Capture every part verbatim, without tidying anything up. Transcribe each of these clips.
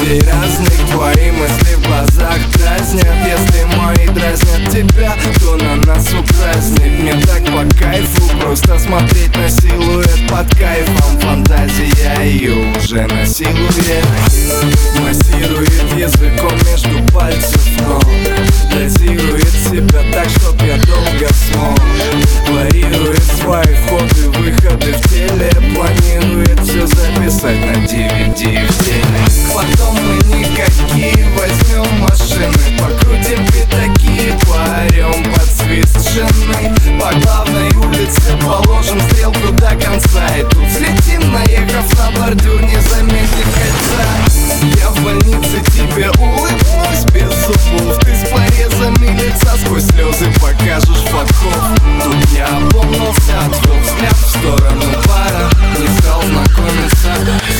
людей разных, твои мысли в глазах дразнят. Если мои дразнят тебя, то на нас упраздник. Мне так по кайфу просто смотреть на силуэт под кайфом. Фантазия ее уже насилует, массирует языком между пальцев ног, дозирует себя так, чтоб я долго смог. Варьирует свои входы-выходы в теле, планирует все записать на ди ви ди в теле. Потом мы никакие возьмем машины, покрутим пятаки, поорем под свист жены. По главной улице положим стрелку до конца, и тут взлетим, наехав на бордюр, не заметив кольца. Я в больнице тебе улыбнусь без зубов, ты с порезами лица сквозь слезы покажешь подход. Тут я опомнился, отвел взгляд в сторону бара, не стал знакомиться.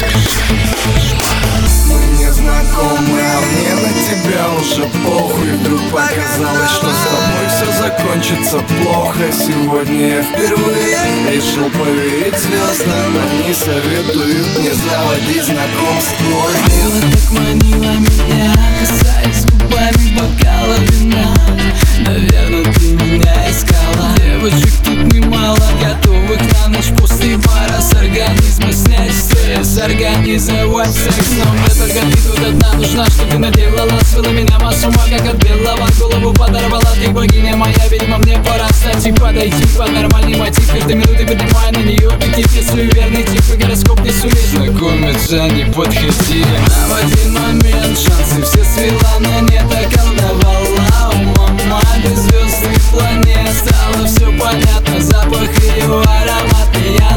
Мы не знакомы, а мне на тебя уже похуй. Вдруг показалось, что с тобой все закончится плохо. Сегодня я впервые решил поверить звездам, они советуют не заводить знакомств. Манила, так манила меня, касаясь губами бокала вина. Наверное, ты меня искала. Девочек тут немало, готовых на ночь после бара. С организма снять стресс, организовать секс. Но мне только ты тут одна нужна, что ты наделала. Свела меня массу ума, как от белого. Голову подорвала, ты богиня моя. Видимо, мне пора встать и подойти под нормальный мотив. Каждой минуты поднимая на нее аппетит. Я суеверный тип, и гороскоп не сулит знакомиться, не подходи. А в один момент шансы все свела на нет, околдовала умом. Без звезд и планет стало все понятно. Запах ее аромат, и я